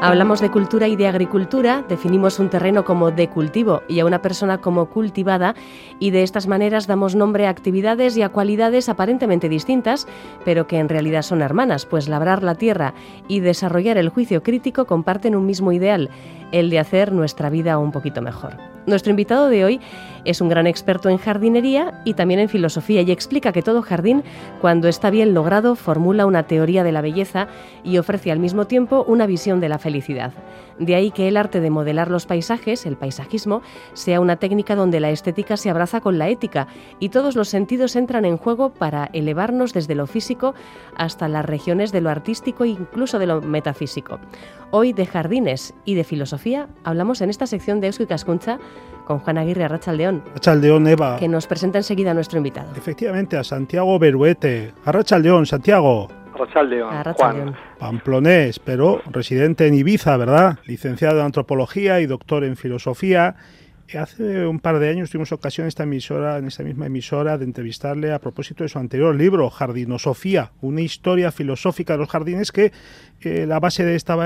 Hablamos de cultura y de agricultura, definimos un terreno como de cultivo y a una persona como cultivada, y de estas maneras damos nombre a actividades y a cualidades aparentemente distintas, pero que en realidad son hermanas, pues labrar la tierra y desarrollar el juicio crítico comparten un mismo ideal, el de hacer nuestra vida un poquito mejor. Nuestro invitado de hoy es un gran experto en jardinería y también en filosofía, y explica que todo jardín, cuando está bien logrado, formula una teoría de la belleza y ofrece al mismo tiempo una visión de la felicidad. De ahí que el arte de modelar los paisajes, el paisajismo, sea una técnica donde la estética se abraza con la ética y todos los sentidos entran en juego para elevarnos desde lo físico hasta las regiones de lo artístico e incluso de lo metafísico. Hoy de jardines y de filosofía hablamos en esta sección de Eusko Ikaskuntza con Juan Aguirre, Arratsaldeon. Arratsaldeon, Eva. Que nos presenta enseguida a nuestro invitado. Efectivamente, a Santiago Beruete. Arratsaldeon, Santiago. Arratsaldeon, Juan. Pamplonés, pero residente en Ibiza, ¿verdad? Licenciado en Antropología y doctor en Filosofía. Hace un par de años tuvimos ocasión en esta misma emisora, de entrevistarle a propósito de su anterior libro, Jardinosofía, una historia filosófica de los jardines, que la base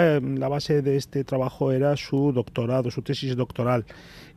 de este trabajo era su doctorado, su tesis doctoral.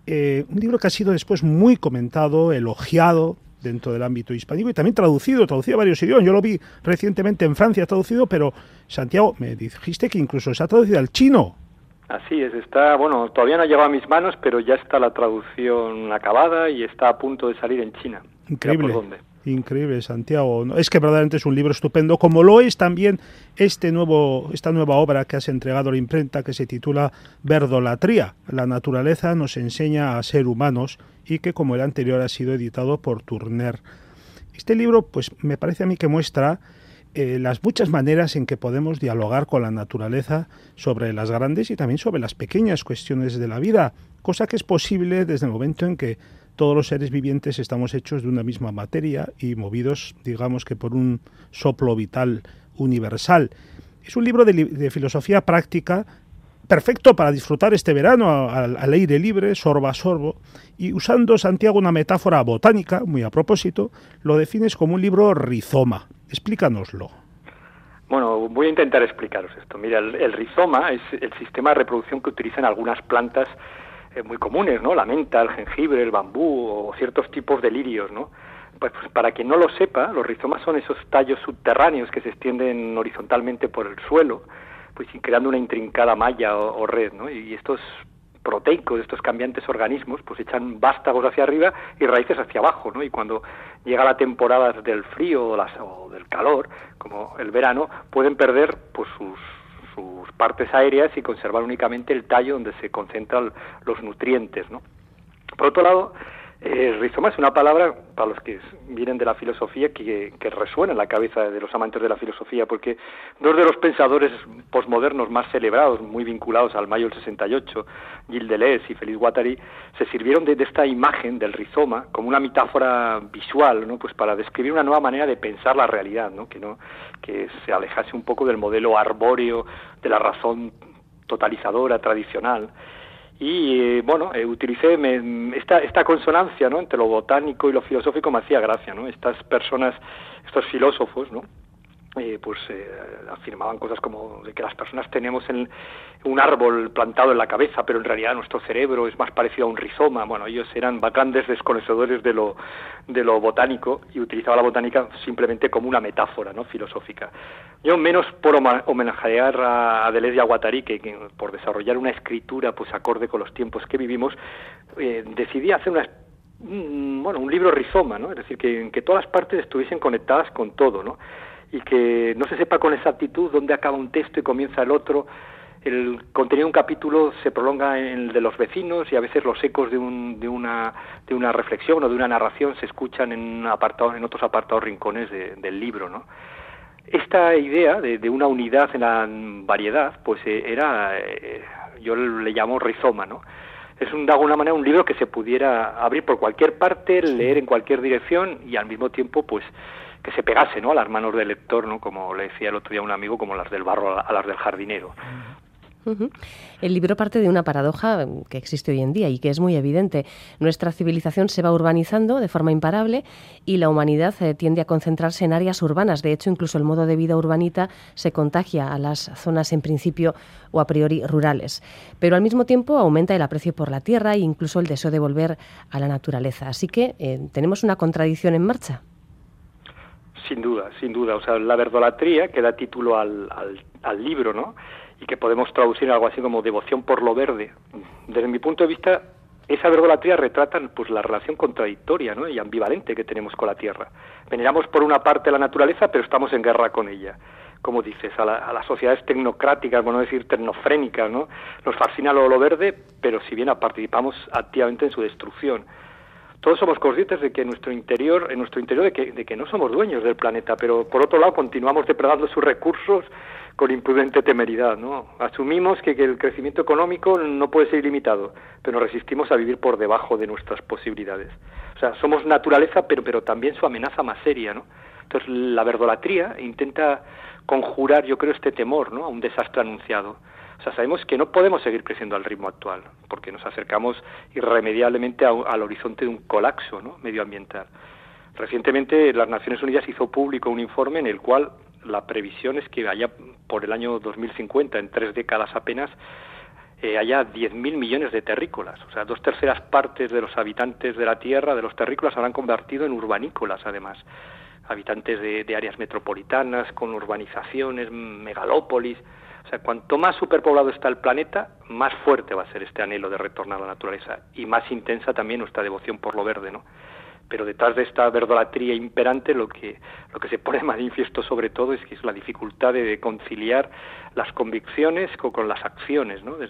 Un libro que ha sido después muy comentado, elogiado dentro del ámbito hispánico y también traducido a varios idiomas. Yo lo vi recientemente en Francia traducido, pero Santiago, me dijiste que incluso se ha traducido al chino. Así es, todavía no ha llegado a mis manos, pero ya está la traducción acabada y está a punto de salir en China. Increíble. ¿Por dónde? Increíble, Santiago. Es que verdaderamente es un libro estupendo, como lo es también esta nueva obra que has entregado a la imprenta, que se titula Verdolatría. La naturaleza nos enseña a ser humanos, y que, como el anterior, ha sido editado por Turner. Este libro, pues me parece a mí que muestra las muchas maneras en que podemos dialogar con la naturaleza sobre las grandes y también sobre las pequeñas cuestiones de la vida, cosa que es posible desde el momento en que todos los seres vivientes estamos hechos de una misma materia y movidos, digamos que por un soplo vital universal. Es un libro de filosofía práctica, perfecto para disfrutar este verano al aire libre, sorbo a sorbo, y usando, Santiago, una metáfora botánica, muy a propósito, lo defines como un libro rizoma. Explícanoslo. Bueno, voy a intentar explicaros esto. Mira, el rizoma es el sistema de reproducción que utilizan algunas plantas muy comunes, ¿no? La menta, el jengibre, el bambú o ciertos tipos de lirios, ¿no? Pues para quien no lo sepa, los rizomas son esos tallos subterráneos que se extienden horizontalmente por el suelo, pues creando una intrincada malla o red, ¿no? Y estos proteicos, estos cambiantes organismos, pues echan vástagos hacia arriba y raíces hacia abajo, ¿no? Y cuando llega la temporada del frío o del calor, como el verano, pueden perder pues sus partes aéreas y conservar únicamente el tallo donde se concentran los nutrientes, ¿no? Por otro lado, rizoma es una palabra, para los que vienen de la filosofía, que resuena en la cabeza de los amantes de la filosofía, porque dos de los pensadores posmodernos más celebrados, muy vinculados al mayo del 68, Gilles Deleuze y Félix Guattari, se sirvieron de esta imagen del rizoma como una metáfora visual, ¿no? Pues para describir una nueva manera de pensar la realidad, ¿no? Que se alejase un poco del modelo arbóreo de la razón totalizadora tradicional. Y utilicé esta consonancia, ¿no? Entre lo botánico y lo filosófico, me hacía gracia, ¿no? Estas personas, estos filósofos, ¿no? Afirmaban cosas como de que las personas tenemos un árbol plantado en la cabeza, pero en realidad nuestro cerebro es más parecido a un rizoma. Bueno, ellos eran grandes desconocedores de lo botánico y utilizaban la botánica simplemente como una metáfora, ¿no? Filosófica. Yo, menos por homenajear a Deleuze y a Guattari, que por desarrollar una escritura pues acorde con los tiempos que vivimos, decidí hacer un libro rizoma, ¿no? Es decir, que todas las partes estuviesen conectadas con todo, ¿no? Y que no se sepa con exactitud dónde acaba un texto y comienza el otro. El contenido de un capítulo se prolonga en el de los vecinos y a veces los ecos de una reflexión o de una narración se escuchan en otros apartados rincones del libro, ¿no? Esta idea de una unidad en la variedad, pues yo le llamo rizoma, ¿no? Es de alguna manera un libro que se pudiera abrir por cualquier parte, leer en cualquier dirección y al mismo tiempo, pues, que se pegase, ¿no? A las manos del lector, ¿no? Como le decía el otro día un amigo, como las del barro a las del jardinero. Ujú. El libro parte de una paradoja que existe hoy en día y que es muy evidente. Nuestra civilización se va urbanizando de forma imparable y la humanidad tiende a concentrarse en áreas urbanas. De hecho, incluso el modo de vida urbanita se contagia a las zonas en principio o a priori rurales. Pero al mismo tiempo aumenta el aprecio por la tierra e incluso el deseo de volver a la naturaleza. Así que tenemos una contradicción en marcha. Sin duda, sin duda. O sea, la verdolatría, que da título al libro, ¿no?, y que podemos traducir en algo así como devoción por lo verde. Desde mi punto de vista, esa verdolatría retrata pues la relación contradictoria, ¿no?, y ambivalente que tenemos con la tierra. Veneramos por una parte la naturaleza, pero estamos en guerra con ella. Como dices, a las sociedades tecnocráticas, por no decir tecnofrénicas, ¿no?, nos fascina lo verde, pero si bien participamos activamente en su destrucción. Todos somos conscientes de que en nuestro interior de que no somos dueños del planeta, pero por otro lado continuamos depredando sus recursos con imprudente temeridad, ¿no? Asumimos que el crecimiento económico no puede ser ilimitado, pero nos resistimos a vivir por debajo de nuestras posibilidades. O sea, somos naturaleza, pero también su amenaza más seria, ¿no? Entonces, la verdolatría intenta conjurar, yo creo, este temor, ¿no?, a un desastre anunciado. O sea, sabemos que no podemos seguir creciendo al ritmo actual, porque nos acercamos irremediablemente al horizonte de un colapso, ¿no?, medioambiental. Recientemente las Naciones Unidas hizo público un informe en el cual la previsión es que allá por el año 2050, en 3 décadas apenas, haya 10.000 millones de terrícolas. O sea, 2/3 partes de los habitantes de la Tierra, de los terrícolas, se habrán convertido en urbanícolas, además. Habitantes de áreas metropolitanas, con urbanizaciones, megalópolis. O sea, cuanto más superpoblado está el planeta, más fuerte va a ser este anhelo de retornar a la naturaleza y más intensa también nuestra devoción por lo verde, ¿no? Pero detrás de esta verdolatría imperante lo que se pone manifiesto sobre todo es que es la dificultad de conciliar las convicciones con las acciones, ¿no?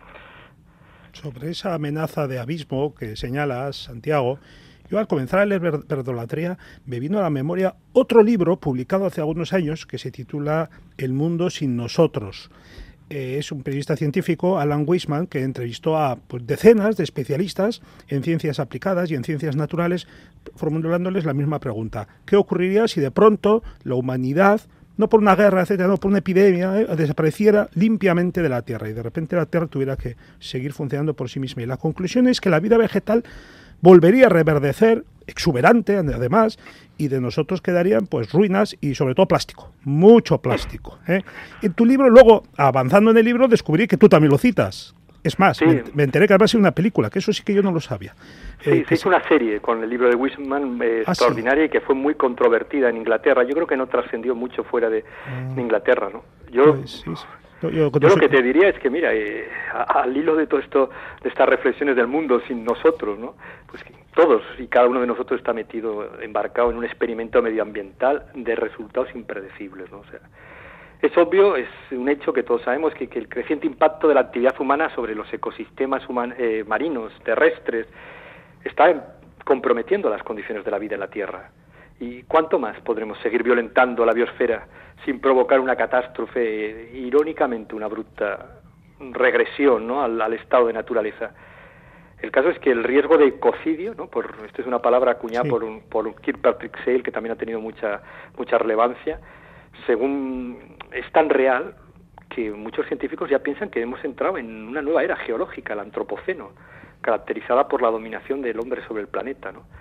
Sobre esa amenaza de abismo que señalas, Santiago, yo al comenzar a leer verdolatría me vino a la memoria otro libro publicado hace algunos años que se titula El mundo sin nosotros. Es un periodista científico, Alan Weisman, que entrevistó a decenas de especialistas en ciencias aplicadas y en ciencias naturales, formulándoles la misma pregunta. ¿Qué ocurriría si de pronto la humanidad, no por una guerra, etcétera, no por una epidemia, desapareciera limpiamente de la Tierra y de repente la Tierra tuviera que seguir funcionando por sí misma? Y la conclusión es que la vida vegetal volvería a reverdecer, exuberante además, y de nosotros quedarían pues ruinas y sobre todo plástico, mucho plástico. En tu libro, luego, avanzando en el libro, descubrí que tú también lo citas. Es más, sí. me enteré que además es una película, que eso sí que yo no lo sabía. Sí, se hizo una serie con el libro de Weisman extraordinaria, sí, y que fue muy controvertida en Inglaterra. Yo creo que no trascendió mucho fuera de Inglaterra, ¿no? Pues, sí. Yo lo que te diría es que, mira, al hilo de todo esto, de estas reflexiones del mundo sin nosotros, ¿no?, pues que todos y cada uno de nosotros está embarcado en un experimento medioambiental de resultados impredecibles, ¿no? O sea, es obvio, es un hecho que todos sabemos que el creciente impacto de la actividad humana sobre los ecosistemas marinos, terrestres, está comprometiendo las condiciones de la vida en la Tierra. ¿Y cuánto más podremos seguir violentando la biosfera sin provocar una catástrofe, irónicamente una abrupta regresión, ¿no?, al estado de naturaleza? El caso es que el riesgo de ecocidio, ¿no?, esta es una palabra acuñada, sí, por Kirkpatrick Sale, que también ha tenido mucha relevancia, según es tan real que muchos científicos ya piensan que hemos entrado en una nueva era geológica, el antropoceno, caracterizada por la dominación del hombre sobre el planeta, ¿no?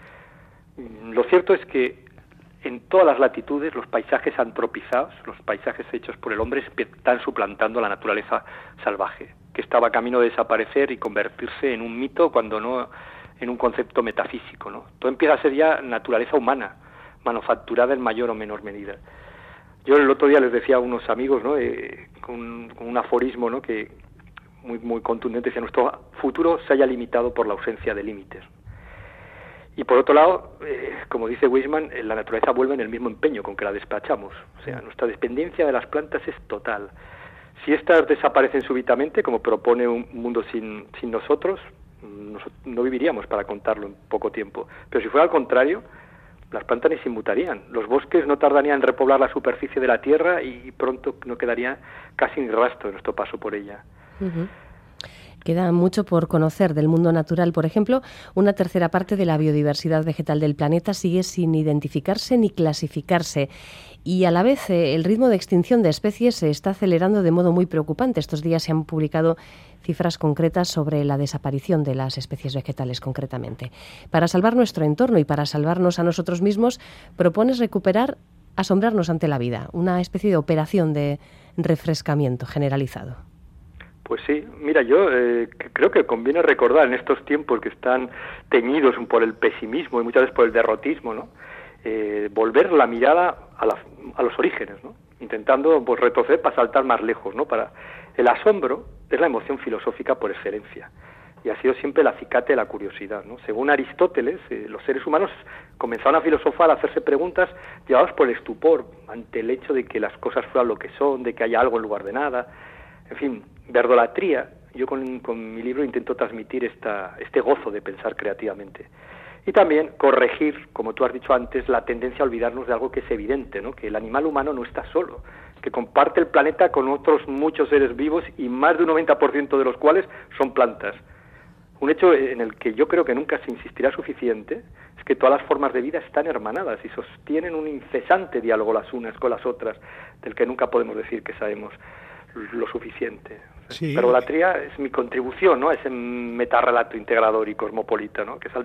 Lo cierto es que en todas las latitudes los paisajes antropizados, los paisajes hechos por el hombre, están suplantando la naturaleza salvaje, que estaba camino de desaparecer y convertirse en un mito, cuando no en un concepto metafísico, ¿no? Todo empieza a ser ya naturaleza humana, manufacturada en mayor o menor medida. Yo el otro día les decía a unos amigos, ¿no?, con un aforismo, ¿no?, que muy contundente, decía: nuestro futuro se haya limitado por la ausencia de límites. Y por otro lado, como dice Weisman, la naturaleza vuelve en el mismo empeño con que la despachamos. O sea, nuestra dependencia de las plantas es total. Si éstas desaparecen súbitamente, como propone un mundo sin nosotros, no viviríamos para contarlo en poco tiempo. Pero si fuera al contrario, las plantas ni se inmutarían. Los bosques no tardarían en repoblar la superficie de la Tierra y pronto no quedaría casi ni rastro de nuestro paso por ella. Uh-huh. Queda mucho por conocer del mundo natural. Por ejemplo, una tercera parte de la biodiversidad vegetal del planeta sigue sin identificarse ni clasificarse. Y a la vez el ritmo de extinción de especies se está acelerando de modo muy preocupante. Estos días se han publicado cifras concretas sobre la desaparición de las especies vegetales concretamente. Para salvar nuestro entorno y para salvarnos a nosotros mismos, propones recuperar asombrarnos ante la vida, una especie de operación de refrescamiento generalizado. Pues sí, mira, yo creo que conviene recordar en estos tiempos que están teñidos por el pesimismo y muchas veces por el derrotismo, ¿no? Volver la mirada a los orígenes, ¿no? Intentando pues retroceder para saltar más lejos, ¿no? El asombro es la emoción filosófica por excelencia y ha sido siempre el acicate de la curiosidad, ¿no? Según Aristóteles, los seres humanos comenzaron a filosofar, a hacerse preguntas llevados por el estupor ante el hecho de que las cosas fueran lo que son, de que haya algo en lugar de nada. En fin, verdolatría, yo con mi libro intento transmitir este gozo de pensar creativamente. Y también corregir, como tú has dicho antes, la tendencia a olvidarnos de algo que es evidente, ¿no? Que el animal humano no está solo, que comparte el planeta con otros muchos seres vivos y más de un 90% de los cuales son plantas. Un hecho en el que yo creo que nunca se insistirá suficiente es que todas las formas de vida están hermanadas y sostienen un incesante diálogo las unas con las otras, del que nunca podemos decir que sabemos lo suficiente. Sí. Verdolatría es mi contribución, ¿no? A ese metarrelato integrador y cosmopolita, ¿no? Que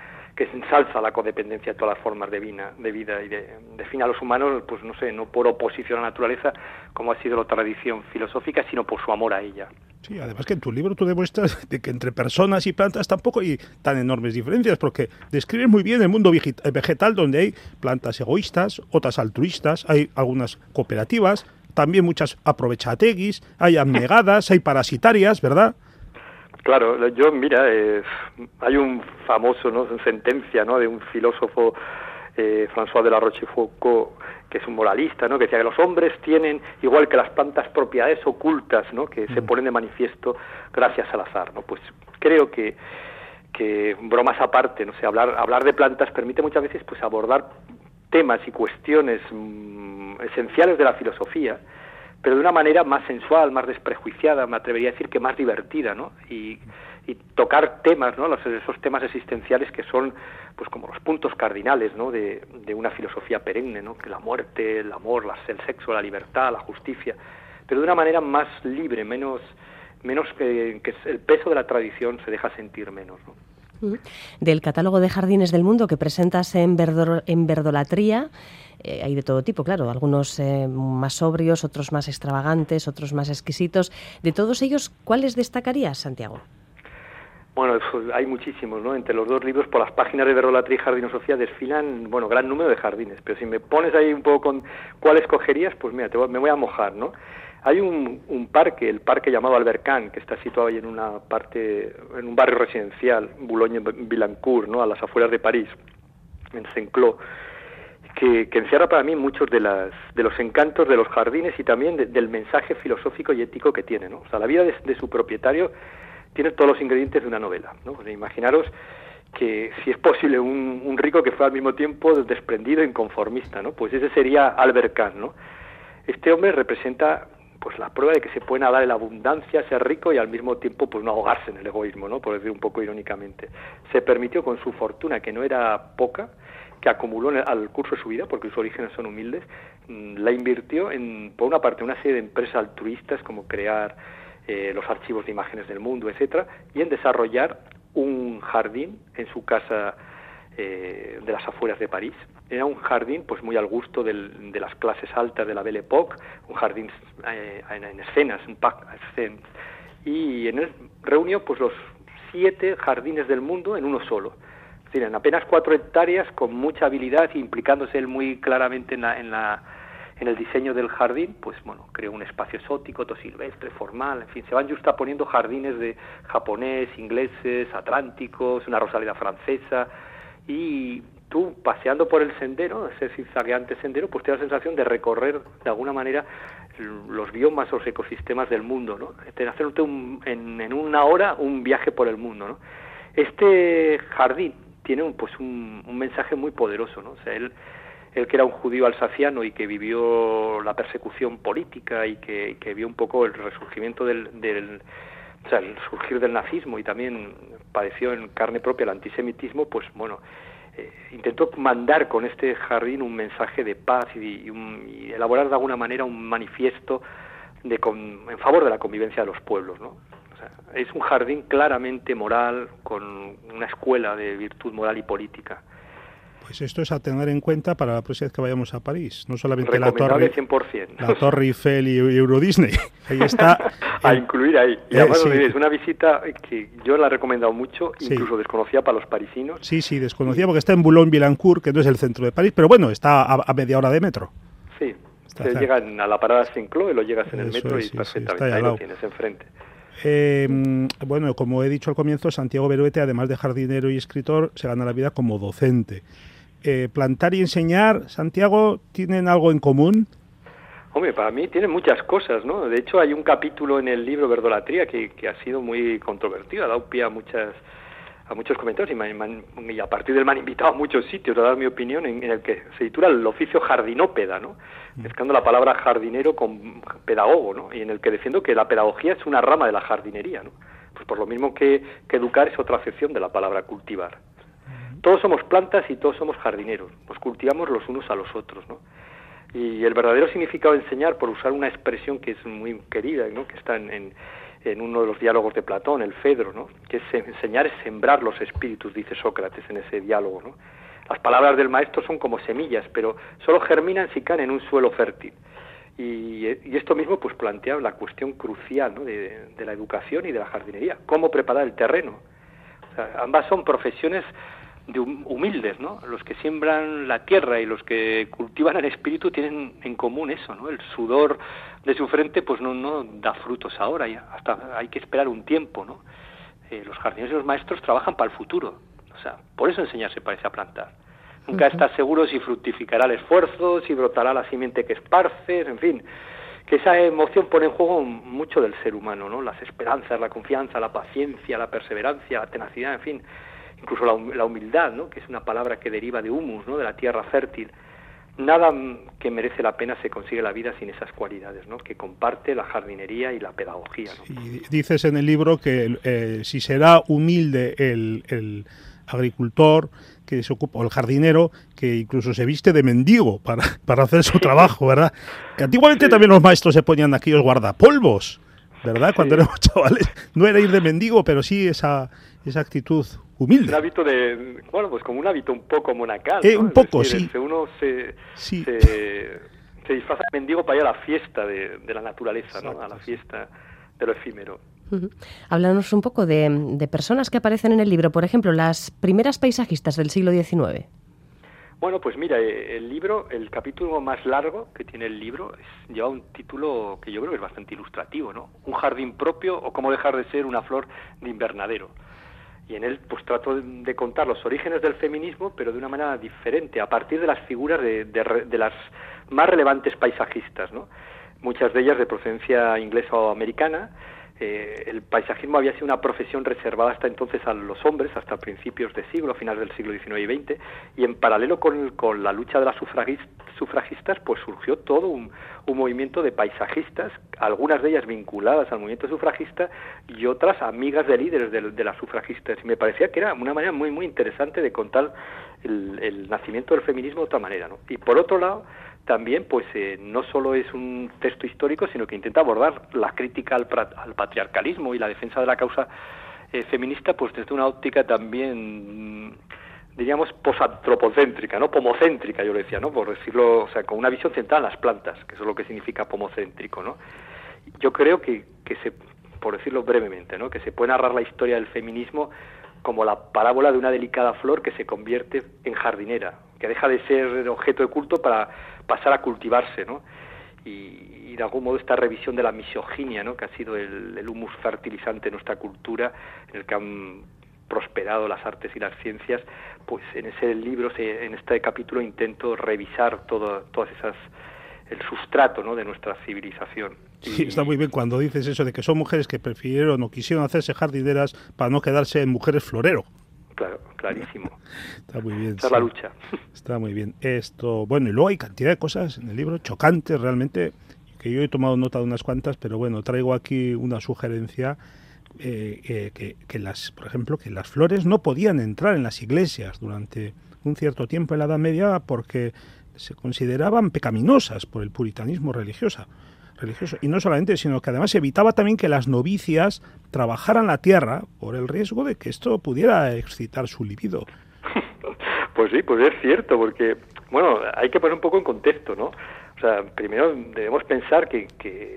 ensalza la codependencia de todas las formas de vida y define a los humanos, pues no sé, no por oposición a la naturaleza, como ha sido la tradición filosófica, sino por su amor a ella. Sí, además que en tu libro tú demuestras de que entre personas y plantas tampoco hay tan enormes diferencias, porque describes muy bien el mundo vegetal, donde hay plantas egoístas, otras altruistas, hay algunas cooperativas, también muchas aprovechateguis, hay abnegadas, hay parasitarias, ¿verdad? Claro, mira, hay un famoso, ¿no?, sentencia, ¿no?, de un filósofo, François de la Rochefoucauld, que es un moralista, ¿no?, que decía que los hombres tienen, igual que las plantas, propiedades ocultas, ¿no?, que se ponen de manifiesto gracias al azar, ¿no? Pues creo que bromas aparte, no sé, hablar de plantas permite muchas veces pues abordar temas y cuestiones esenciales de la filosofía, pero de una manera más sensual, más desprejuiciada, me atrevería a decir que más divertida, ¿no? Y tocar temas, ¿no?, esos temas existenciales que son pues como los puntos cardinales, ¿no?, de una filosofía perenne, ¿no?, que la muerte, el amor, el sexo, la libertad, la justicia, pero de una manera más libre, menos que el peso de la tradición se deja sentir menos, ¿no? Del catálogo de jardines del mundo que presentas en Verdolatría, hay de todo tipo, claro, algunos más sobrios, otros más extravagantes, otros más exquisitos. De todos ellos, ¿cuáles destacarías, Santiago? Bueno, hay muchísimos, ¿no? Entre los dos libros, por las páginas de Verdolatría y Jardinosofía desfilan, bueno, gran número de jardines, pero si me pones ahí un poco con cuál escogerías, pues mira, me voy a mojar, ¿no? Hay un parque, el parque llamado Albercán, que está situado ahí en un barrio residencial, Boulogne-Billancourt, ¿no?, a las afueras de París, en Saint-Cloud, que encierra para mí muchos de los encantos de los jardines y también del mensaje filosófico y ético que tiene, ¿no? O sea, la vida de su propietario tiene todos los ingredientes de una novela, ¿no? Pues imaginaros que si es posible un rico que fue al mismo tiempo desprendido e inconformista, ¿no? Pues ese sería Albert Kahn, ¿no? Este hombre representa pues la prueba de que se puede nadar en la abundancia, ser rico y al mismo tiempo pues no ahogarse en el egoísmo, ¿no?, por decir un poco irónicamente. Se permitió con su fortuna, que no era poca, que acumuló al curso de su vida, porque sus orígenes son humildes, la invirtió por una parte, una serie de empresas altruistas como crear los archivos de imágenes del mundo, etcétera, y en desarrollar un jardín en su casa de las afueras de París. Era un jardín pues muy al gusto de las clases altas de la Belle Époque, un jardín en escenas, un parc escène, y en él reunió pues los 7 jardines del mundo en uno solo. Es decir, en apenas 4 hectáreas, con mucha habilidad, implicándose él muy claramente en el diseño del jardín, pues bueno, creó un espacio exótico, todo silvestre, formal, en fin, se van justaponiendo jardines de japonés, ingleses, atlánticos, una rosaleda francesa, y tú paseando por el sendero, ese zigzagueante sendero, pues te da la sensación de recorrer de alguna manera los biomas o los ecosistemas del mundo, ¿no? De hacerte en una hora un viaje por el mundo, ¿no? Este jardín tiene un mensaje muy poderoso, ¿no? O sea, él que era un judío alsaciano y que vivió la persecución política y que vio un poco el resurgimiento o sea, el surgir del nazismo, y también padeció en carne propia el antisemitismo, pues bueno, intentó mandar con este jardín un mensaje de paz y elaborar de alguna manera un manifiesto en favor de la convivencia de los pueblos, ¿no? O sea, es un jardín claramente moral, con una escuela de virtud moral y política. Pues esto es a tener en cuenta para la próxima vez que vayamos a París. No solamente la Torre Eiffel y Euro Disney. Ahí está. A incluir ahí. Y además sí, es una visita que yo la he recomendado mucho, incluso desconocida para los parisinos. Sí, desconocida porque está en Boulogne-Billancourt, que no es el centro de París, pero bueno, está a media hora de metro. Sí, te llegan a la parada Saint-Cloud y lo llegas en el metro y perfectamente ahí lo tienes enfrente. Bueno, como he dicho al comienzo, Santiago Beruete, además de jardinero y escritor, se gana la vida como docente. ¿Plantar y enseñar, Santiago, tienen algo en común? Hombre, para mí tienen muchas cosas, ¿no? De hecho, hay un capítulo en el libro Verdolatría que ha sido muy controvertido, ha dado pie a muchos comentarios y a partir de él me han invitado a muchos sitios a dar mi opinión en el que se titula El oficio jardinópeda, ¿no? Mezclando la palabra jardinero con pedagogo, ¿no? Y en el que defiendo que la pedagogía es una rama de la jardinería, ¿no? Pues por lo mismo que educar es otra acepción de la palabra cultivar. Todos somos plantas y todos somos jardineros, nos cultivamos los unos a los otros, ¿no? Y el verdadero significado de enseñar, por usar una expresión que es muy querida, ¿no? Que está en uno de los diálogos de Platón, el Fedro, ¿no? Que es enseñar es sembrar los espíritus, dice Sócrates en ese diálogo, ¿no? Las palabras del maestro son como semillas, pero solo germinan si caen en un suelo fértil. Y esto mismo pues plantea la cuestión crucial, ¿no? de la educación y de la jardinería. ¿Cómo preparar el terreno? O sea, ambas son profesiones humildes, ¿no? Los que siembran la tierra y los que cultivan el espíritu tienen en común eso, ¿no? El sudor de su frente pues no da frutos ahora, hasta hay que esperar un tiempo, ¿no? Los jardineros y los maestros trabajan para el futuro, o sea, por eso enseñar se parece a plantar. Nunca estás seguro si fructificará el esfuerzo, si brotará la simiente que esparces, en fin, que esa emoción pone en juego mucho del ser humano, ¿no? Las esperanzas, la confianza, la paciencia, la perseverancia, la tenacidad, en fin, incluso la humildad, ¿no? Que es una palabra que deriva de humus, ¿no? De la tierra fértil. Nada que merece la pena se consigue en la vida sin esas cualidades, ¿no? Que comparte la jardinería y la pedagogía, ¿no? Y dices en el libro que si será humilde el agricultor que se ocupa, o el jardinero, que incluso se viste de mendigo para hacer su trabajo, ¿verdad? Que antiguamente también los maestros se ponían aquellos guardapolvos, ¿verdad? Cuando éramos chavales. No era ir de mendigo, pero sí esa actitud humilde. Un hábito pues como un hábito un poco monacal, ¿no? Un poco, es decir, sí. Uno se disfraza de mendigo para ir a la fiesta de la naturaleza, ¿no? A la fiesta de lo efímero. Háblanos un poco de personas que aparecen en el libro, por ejemplo, las primeras paisajistas del siglo XIX. Bueno, pues mira, el libro, el capítulo más largo que tiene el libro lleva un título que yo creo que es bastante ilustrativo, ¿no? Un jardín propio o cómo dejar de ser una flor de invernadero. Y en él pues trato de contar los orígenes del feminismo, pero de una manera diferente, a partir de las figuras de las más relevantes paisajistas, ¿no? Muchas de ellas de procedencia inglesa o americana. El paisajismo había sido una profesión reservada hasta entonces a los hombres, hasta principios de siglo, a finales del siglo XIX y XX, y en paralelo con la lucha de las sufragistas, pues surgió todo un movimiento de paisajistas, algunas de ellas vinculadas al movimiento sufragista y otras amigas de líderes de las sufragistas. Y me parecía que era una manera muy, muy interesante de contar el nacimiento del feminismo de otra manera, ¿no? Y por otro lado, también pues no solo es un texto histórico, sino que intenta abordar la crítica al patriarcalismo y la defensa de la causa feminista pues desde una óptica también, diríamos, posantropocéntrica, ¿no? Pomocéntrica, yo le decía, ¿no? Por decirlo, o sea, con una visión centrada en las plantas, que eso es lo que significa pomocéntrico, ¿no? Yo creo que por decirlo brevemente, ¿no? Que se puede narrar la historia del feminismo como la parábola de una delicada flor que se convierte en jardinera, que deja de ser objeto de culto para pasar a cultivarse, ¿no? Y de algún modo esta revisión de la misoginia, ¿no? Que ha sido el humus fertilizante de nuestra cultura, en el que han prosperado las artes y las ciencias, pues en ese libro, en este capítulo intento revisar todas esas, el sustrato, ¿no? De nuestra civilización. Sí, está muy bien cuando dices eso de que son mujeres que prefirieron o quisieron hacerse jardineras para no quedarse en mujeres florero. Claro, clarísimo. Está muy bien. Esa es la lucha. Está muy bien. Bueno, y luego hay cantidad de cosas en el libro chocantes realmente, que yo he tomado nota de unas cuantas, pero bueno, traigo aquí una sugerencia. por ejemplo, que las flores no podían entrar en las iglesias durante un cierto tiempo en la Edad Media porque se consideraban pecaminosas por el puritanismo religioso. Y no solamente, sino que además evitaba también que las novicias trabajaran la tierra por el riesgo de que esto pudiera excitar su libido. Pues sí, pues es cierto, porque, bueno, hay que poner un poco en contexto, ¿no? O sea, primero debemos pensar que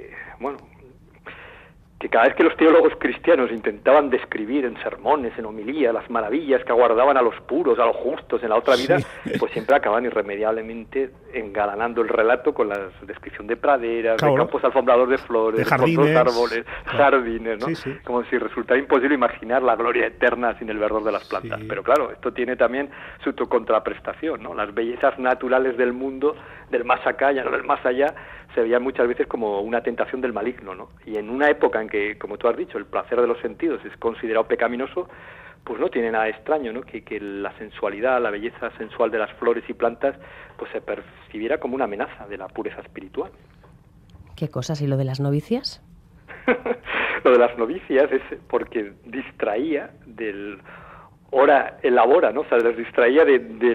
cada vez que los teólogos cristianos intentaban describir en sermones, en homilías, las maravillas que aguardaban a los puros, a los justos en la otra vida, pues siempre acaban irremediablemente engalanando el relato con la descripción de praderas, de campos alfombrados de flores, de jardines, árboles, jardines, ¿no? Sí. Como si resultara imposible imaginar la gloria eterna sin el verdor de las plantas. Sí. Pero claro, esto tiene también su contraprestación, ¿no? Las bellezas naturales del mundo, del más acá, ya no del más allá, se veían muchas veces como una tentación del maligno, ¿no? Y en una época en que, como tú has dicho, el placer de los sentidos es considerado pecaminoso, pues no tiene nada extraño, ¿no? Que la sensualidad, la belleza sensual de las flores y plantas, pues se percibiera como una amenaza de la pureza espiritual. ¿Qué cosas? ¿Y lo de las novicias? Lo de las novicias es porque distraía del ora elabora, ¿no? O sea, les distraía de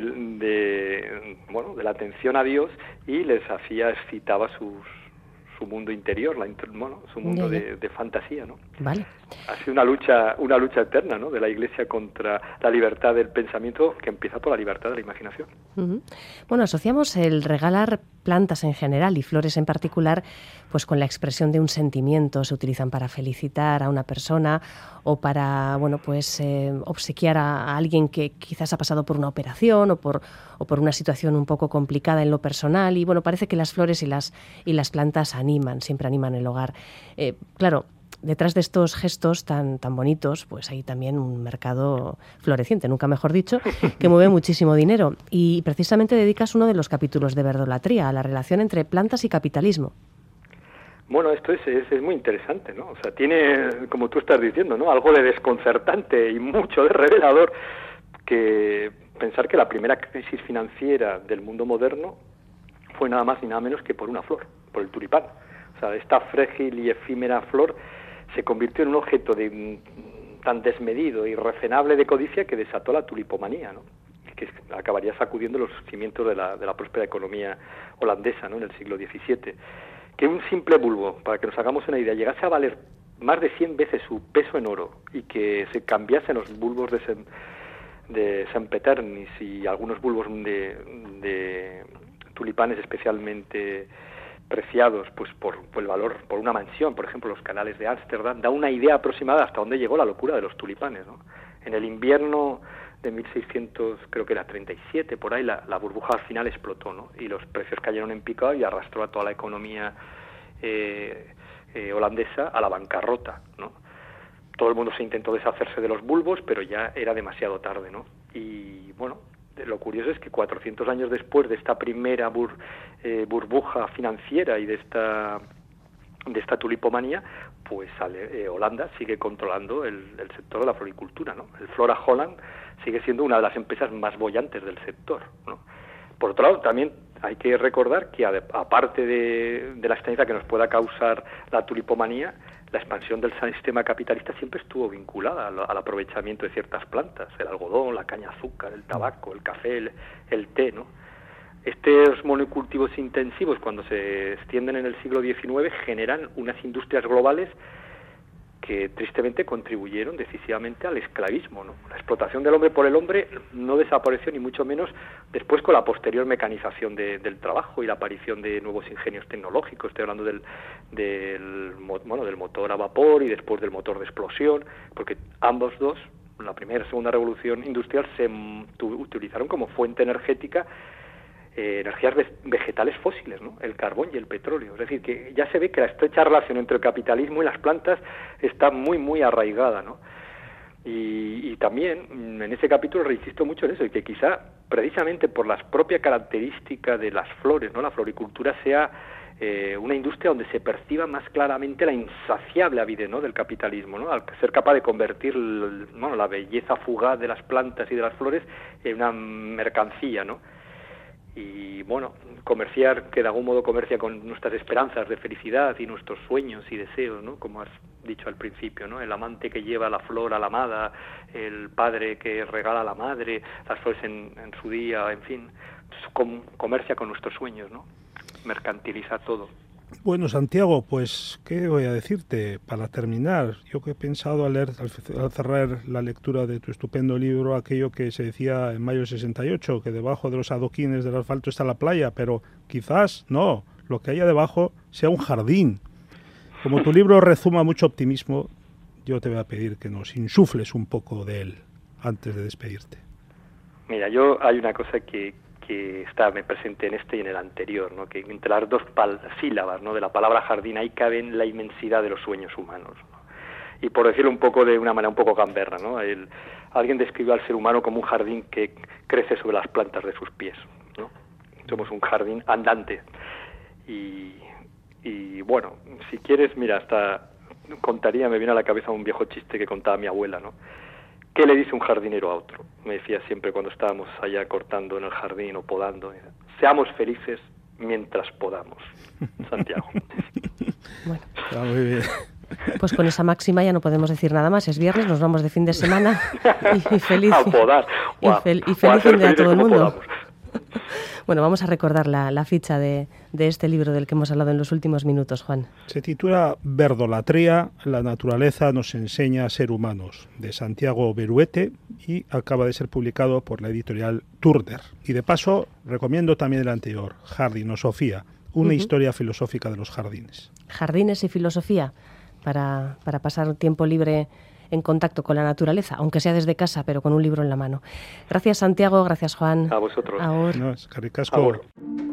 la atención a Dios y les excitaba su mundo interior, su mundo de fantasía, ¿no? Vale. Ha sido una lucha eterna, ¿no? De la Iglesia contra la libertad del pensamiento, que empieza por la libertad de la imaginación. Uh-huh. Bueno, asociamos el regalar plantas en general y flores en particular, pues con la expresión de un sentimiento. Se utilizan para felicitar a una persona o para, obsequiar a alguien que quizás ha pasado por una operación o por una situación un poco complicada en lo personal. Y bueno, parece que las flores y las plantas siempre animan el hogar. Claro, detrás de estos gestos tan bonitos, pues hay también un mercado floreciente, nunca mejor dicho, que mueve muchísimo dinero. Y precisamente dedicas uno de los capítulos de Verdolatría a la relación entre plantas y capitalismo. Bueno, esto es muy interesante, ¿no? O sea, tiene, como tú estás diciendo, ¿no? Algo de desconcertante y mucho de revelador, que pensar que la primera crisis financiera del mundo moderno fue nada más y nada menos que por una flor, por el tulipán. O sea, esta frágil y efímera flor se convirtió en un objeto tan desmedido y irrefrenable de codicia que desató la tulipomanía, ¿no? Que acabaría sacudiendo los cimientos de la próspera economía holandesa, ¿no? En el siglo XVII. Que un simple bulbo, para que nos hagamos una idea, llegase a valer más de 100 veces su peso en oro y que se cambiasen los bulbos de Sempiternis y algunos bulbos de tulipanes especialmente preciados pues por el valor, por una mansión, por ejemplo los canales de Ámsterdam, da una idea aproximada hasta dónde llegó la locura de los tulipanes, ¿no? En el invierno de 1600, creo que era 37, por ahí la burbuja al final explotó, ¿no? Y los precios cayeron en picado y arrastró a toda la economía holandesa a la bancarrota, ¿no? Todo el mundo se intentó deshacerse de los bulbos, pero ya era demasiado tarde, ¿no? Y bueno, lo curioso es que 400 años después de esta primera burbuja financiera y de esta tulipomanía, pues Holanda sigue controlando el sector de la floricultura, ¿no? El Flora Holland sigue siendo una de las empresas más bollantes del sector, ¿no? Por otro lado, también hay que recordar que aparte de la extrañeza que nos pueda causar la tulipomanía, la expansión del sistema capitalista siempre estuvo vinculada al aprovechamiento de ciertas plantas, el algodón, la caña de azúcar, el tabaco, el café, el té, ¿no? Estos monocultivos intensivos, cuando se extienden en el siglo XIX, generan unas industrias globales que tristemente contribuyeron decisivamente al esclavismo, ¿no? La explotación del hombre por el hombre no desapareció ni mucho menos después con la posterior mecanización del trabajo y la aparición de nuevos ingenios tecnológicos. Estoy hablando del motor a vapor y después del motor de explosión, porque ambos dos, la primera y segunda revolución industrial, se utilizaron como fuente energética energías vegetales fósiles, ¿no? El carbón y el petróleo. Es decir, que ya se ve que la estrecha relación entre el capitalismo y las plantas está muy, muy arraigada, ¿no? Y también en ese capítulo insisto mucho en eso, y que quizá precisamente por las propias características de las flores, ¿no? La floricultura sea una industria donde se perciba más claramente la insaciable avidez, ¿no? Del capitalismo, ¿no? Al ser capaz de convertir la belleza fugaz de las plantas y de las flores en una mercancía, ¿no? Y bueno, comerciar, que de algún modo comercia con nuestras esperanzas de felicidad y nuestros sueños y deseos, ¿no? Como has dicho al principio, ¿no? El amante que lleva la flor a la amada, el padre que regala a la madre las flores en su día, en fin, comercia con nuestros sueños, ¿no? Mercantiliza todo. Bueno, Santiago, pues, ¿qué voy a decirte? Para terminar, yo que he pensado al cerrar la lectura de tu estupendo libro, aquello que se decía en mayo del 68, que debajo de los adoquines del asfalto está la playa, pero quizás no, lo que haya debajo sea un jardín. Como tu libro rezuma mucho optimismo, yo te voy a pedir que nos insufles un poco de él antes de despedirte. Mira, hay una cosa que está presente en este y en el anterior, ¿no? Que entre las dos sílabas, ¿no? De la palabra jardín, ahí caben la inmensidad de los sueños humanos, ¿no? Y por decirlo un poco de una manera un poco gamberra, ¿no? Alguien describió al ser humano como un jardín que crece sobre las plantas de sus pies, ¿no? Somos un jardín andante. Y bueno, si quieres, mira, hasta me viene a la cabeza un viejo chiste que contaba mi abuela, ¿no? ¿Qué le dice un jardinero a otro? Me decía siempre cuando estábamos allá cortando en el jardín o podando. Seamos felices mientras podamos. Santiago. Bueno. Está muy bien. Pues con esa máxima ya no podemos decir nada más. Es viernes, nos vamos de fin de semana y feliz. A podar. Y feliz fin de a todo el mundo. Bueno, vamos a recordar la ficha de este libro del que hemos hablado en los últimos minutos, Juan. Se titula Verdolatría, la naturaleza nos enseña a ser humanos, de Santiago Beruete, y acaba de ser publicado por la editorial Turner. Y de paso, recomiendo también el anterior, Jardinosofía, una historia filosófica de los jardines. Jardines y filosofía, para pasar tiempo libre en contacto con la naturaleza, aunque sea desde casa, pero con un libro en la mano. Gracias, Santiago. Gracias, Juan. A vosotros. Ahora. No, es caricasco.